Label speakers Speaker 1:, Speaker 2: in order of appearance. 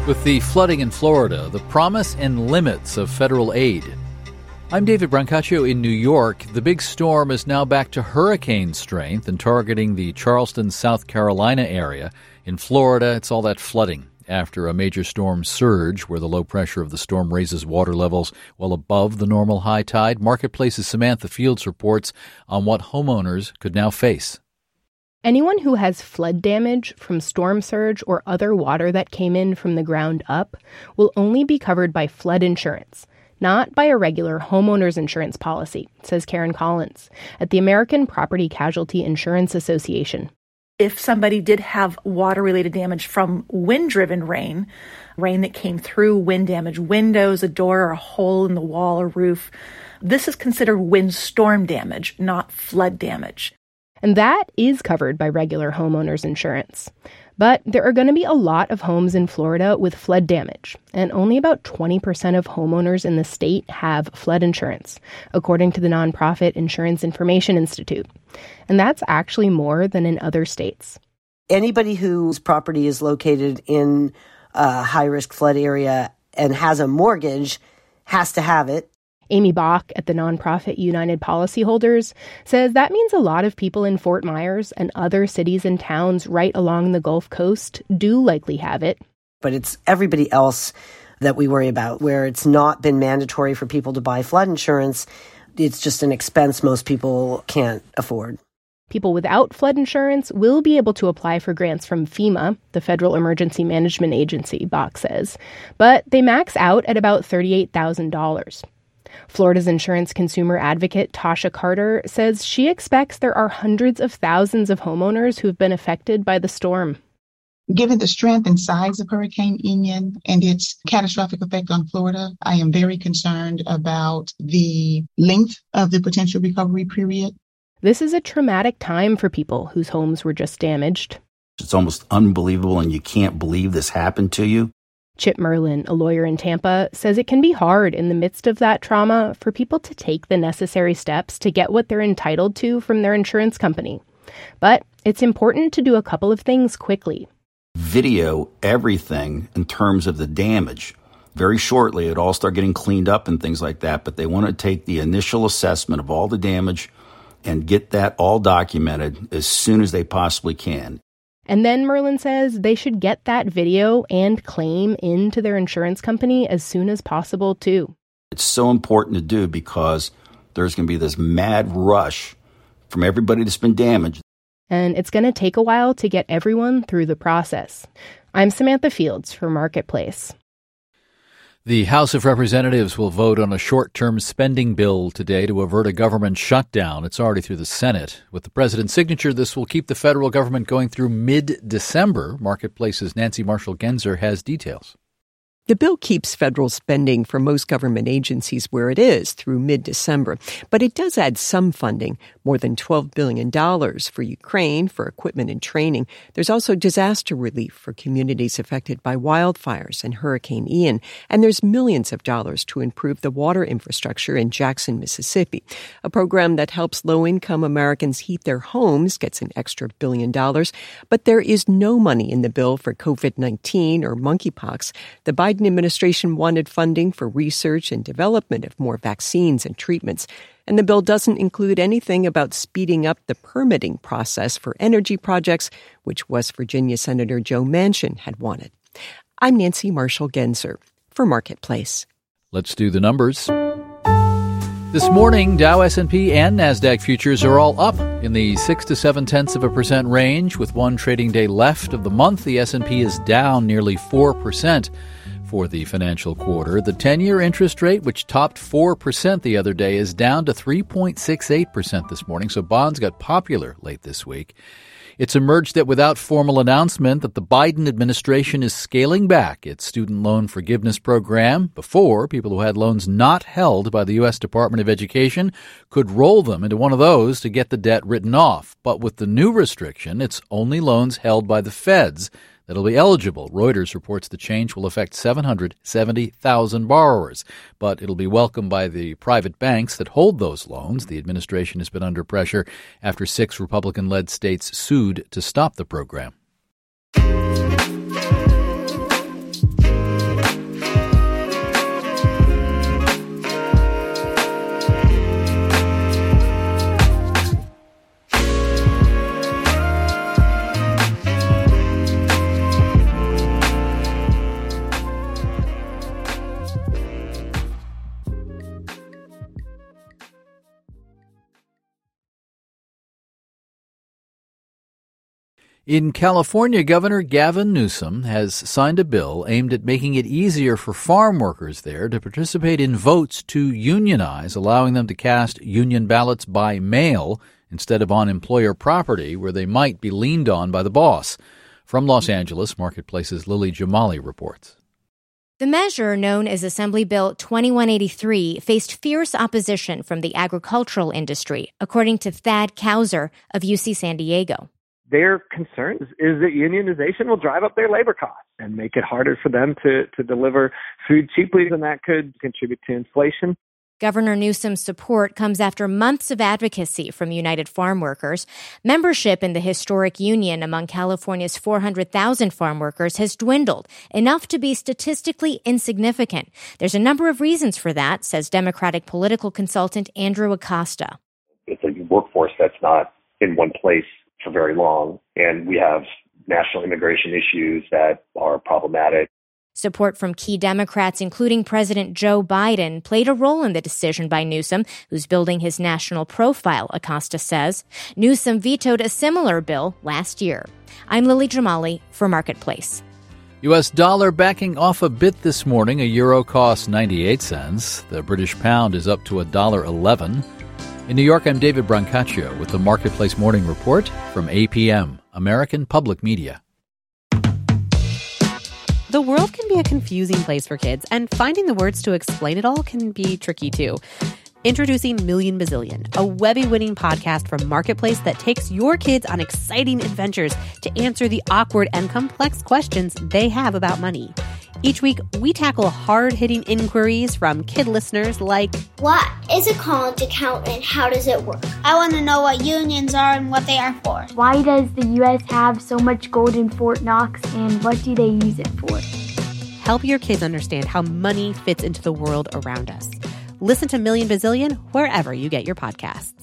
Speaker 1: With the flooding in Florida, the promise and limits of federal aid. I'm David Brancaccio in New York. The big storm is now back to hurricane strength and targeting the Charleston, South Carolina area. In Florida, it's all that flooding after a major storm surge where the low pressure of the storm raises water levels well above the normal high tide. Marketplace's Samantha Fields reports on what homeowners could now face.
Speaker 2: Anyone who has flood damage from storm surge or other water that came in from the ground up will only be covered by flood insurance, not by a regular homeowner's insurance policy, says Karen Collins at the American Property Casualty Insurance Association.
Speaker 3: If somebody did have water-related damage from wind-driven rain that came through wind-damaged windows, a door, or a hole in the wall or roof, this is considered windstorm damage, not flood damage.
Speaker 2: And that is covered by regular homeowners insurance. But there are going to be a lot of homes in Florida with flood damage, and only about 20% of homeowners in the state have flood insurance, according to the nonprofit Insurance Information Institute. And that's actually more than in other states.
Speaker 4: Anybody whose property is located in a high-risk flood area and has a mortgage has to have it.
Speaker 2: Amy Bach at the nonprofit United Policyholders says that means a lot of people in Fort Myers and other cities and towns right along the Gulf Coast do likely have it.
Speaker 4: But it's everybody else that we worry about, where it's not been mandatory for people to buy flood insurance. It's just an expense most people can't afford.
Speaker 2: People without flood insurance will be able to apply for grants from FEMA, the Federal Emergency Management Agency, Bach says, but they max out at about $38,000. Florida's insurance consumer advocate Tasha Carter says she expects there are hundreds of thousands of homeowners who have been affected by the storm.
Speaker 5: Given the strength and size of Hurricane Ian and its catastrophic effect on Florida, I am very concerned about the length of the potential recovery period.
Speaker 2: This is a traumatic time for people whose homes were just damaged.
Speaker 6: It's almost unbelievable, and you can't believe this happened to you.
Speaker 2: Chip Merlin, a lawyer in Tampa, says it can be hard in the midst of that trauma for people to take the necessary steps to get what they're entitled to from their insurance company. But it's important to do a couple of things quickly.
Speaker 6: Video everything in terms of the damage. Very shortly, it all start getting cleaned up and things like that, but they want to take the initial assessment of all the damage and get that all documented as soon as they possibly can.
Speaker 2: And then Merlin says they should get that video and claim into their insurance company as soon as possible, too.
Speaker 6: It's so important to do because there's going to be this mad rush from everybody that's been damaged.
Speaker 2: And it's going to take a while to get everyone through the process. I'm Samantha Fields for Marketplace.
Speaker 1: The House of Representatives will vote on a short-term spending bill today to avert a government shutdown. It's already through the Senate. With the president's signature, this will keep the federal government going through mid-December. Marketplace's Nancy Marshall-Genzer has details.
Speaker 7: The bill keeps federal spending for most government agencies where it is through mid-December, but it does add some funding, more than $12 billion for Ukraine, for equipment and training. There's also disaster relief for communities affected by wildfires and Hurricane Ian, and there's millions of dollars to improve the water infrastructure in Jackson, Mississippi. A program that helps low-income Americans heat their homes gets an extra $1 billion, but there is no money in the bill for COVID-19 or monkeypox. The Biden administration wanted funding for research and development of more vaccines and treatments. And the bill doesn't include anything about speeding up the permitting process for energy projects, which West Virginia Senator Joe Manchin had wanted. I'm Nancy Marshall-Genzer for Marketplace.
Speaker 1: Let's do the numbers. This morning, Dow, S&P, and NASDAQ futures are all up in the 6 to 0.7% range. With one trading day left of the month, the S&P is down nearly 4%. For the financial quarter, the 10-year interest rate, which topped 4% the other day, is down to 3.68% this morning, so bonds got popular late this week. It's emerged that without formal announcement that the Biden administration is scaling back its student loan forgiveness program. Before, people who had loans not held by the U.S. Department of Education could roll them into one of those to get the debt written off. But with the new restriction, it's only loans held by the feds that'll be eligible. Reuters reports the change will affect 770,000 borrowers, but it'll be welcomed by the private banks that hold those loans. The administration has been under pressure after 6 Republican-led states sued to stop the program. In California, Governor Gavin Newsom has signed a bill aimed at making it easier for farm workers there to participate in votes to unionize, allowing them to cast union ballots by mail instead of on employer property where they might be leaned on by the boss. From Los Angeles, Marketplace's Lily Jamali reports.
Speaker 8: The measure, known as Assembly Bill 2183, faced fierce opposition from the agricultural industry, according to Thad Kauser of UC San Diego.
Speaker 9: Their concern is that unionization will drive up their labor costs and make it harder for them to deliver food cheaply, and that could contribute to inflation.
Speaker 8: Governor Newsom's support comes after months of advocacy from United Farm Workers. Membership in the historic union among California's 400,000 farm workers has dwindled, enough to be statistically insignificant. There's a number of reasons for that, says Democratic political consultant Andrew Acosta.
Speaker 10: It's a workforce that's not in one place for very long, and we have national immigration issues that are problematic.
Speaker 8: Support from key Democrats, including President Joe Biden, played a role in the decision by Newsom, who's building his national profile, Acosta says. Newsom vetoed a similar bill last year. I'm Lily Jamali for Marketplace.
Speaker 1: U.S. dollar backing off a bit this morning. A euro costs 98 cents. The British pound is up to $1.11. In New York, I'm David Brancaccio with the Marketplace Morning Report from APM, American Public Media.
Speaker 11: The world can be a confusing place for kids, and finding the words to explain it all can be tricky too. Introducing Million Bazillion, a Webby-winning podcast from Marketplace that takes your kids on exciting adventures to answer the awkward and complex questions they have about money. Each week, we tackle hard-hitting inquiries from kid listeners like,
Speaker 12: what is a college account and how does it work? I want to know what unions are and what they are for.
Speaker 13: Why does the U.S. have so much gold in Fort Knox and what do they use it for?
Speaker 11: Help your kids understand how money fits into the world around us. Listen to Million Bazillion wherever you get your podcasts.